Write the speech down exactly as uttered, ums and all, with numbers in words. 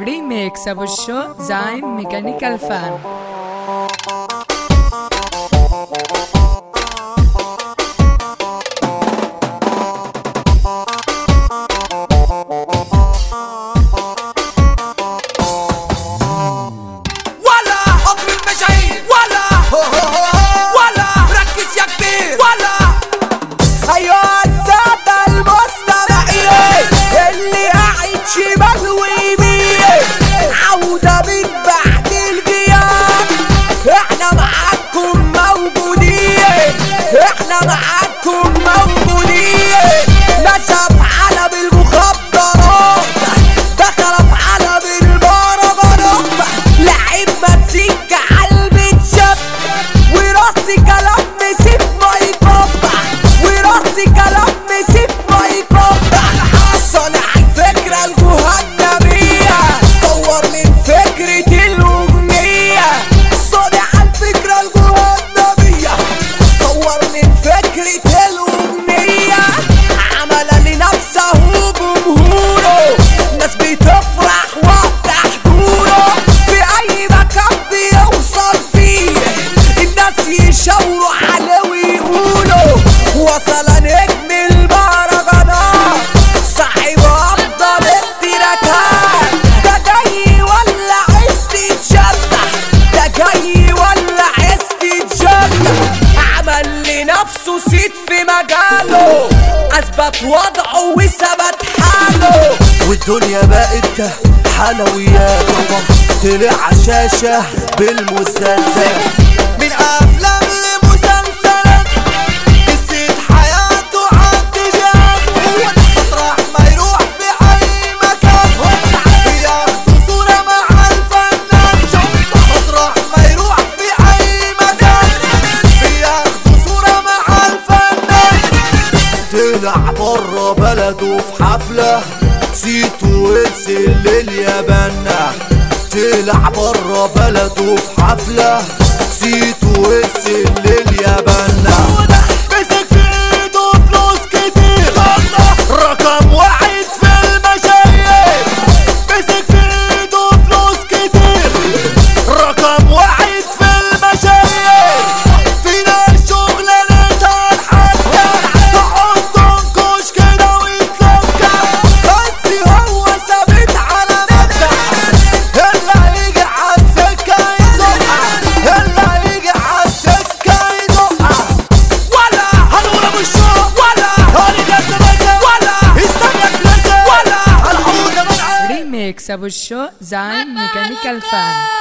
ريميكس ابو الشو زعيم ميكانيكال فان. اثبت وضعه وثبت حاله، والدنيا بقت حلويات. طلع عشاشة بالمسلسل، من افلام لمسلسلات، قصة حياته عالتجار. هو مطرح ما يروح في اي مكان بياخدوا صورة مع الفنان. مطرح ما يروح في اي مكان بياخدوا صورة مع الفنان. طلع برا بلده في حفلة، سيتو وصل لليابان. طلع برا بلده في حفلة، سيتو وصل لليابان. مسك في ايده فلوس كتير، رقم واحد في المشاهير. مسك في ايده فلوس كتير، رقم واحد في المشاهير. في ناس شغلانتها الحاجة تقعد تنكش كده ويتلكع، بس هو ثابت على مبدأ. اللي هيجي عالسكة يزقع، اللي هيجي عالسكة يزقع. ولا هنقول ابو الشوق، ولا هنيجي السمكة، ولا استنى بلازة، ولا هنعود منعا. ريميكس ابو الشو زعيم ميكانيكال فان.